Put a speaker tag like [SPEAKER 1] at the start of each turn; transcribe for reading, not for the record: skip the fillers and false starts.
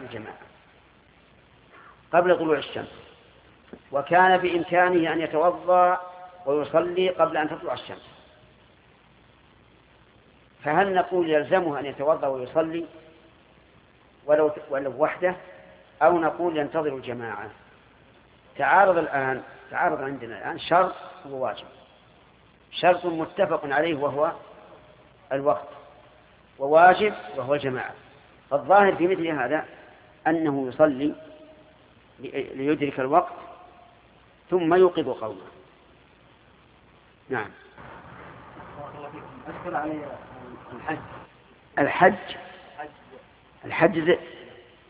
[SPEAKER 1] الجماعة قبل طلوع الشمس، وكان بإمكانه أن يتوضأ ويصلي قبل أن تطلع الشمس، فهل نقول يلزمه أن يتوضأ ويصلي ولو وحده، أو نقول ينتظر الجماعة؟ تعارض عندنا الآن شرط وواجب، شرط متفق عليه وهو الوقت، وواجب وهو الجماعة. فالظاهر في مثل هذا أنه يصلي ليدرك الوقت ثم يوقظ قومه. نعم.
[SPEAKER 2] أشكر علي الحج.
[SPEAKER 1] الحج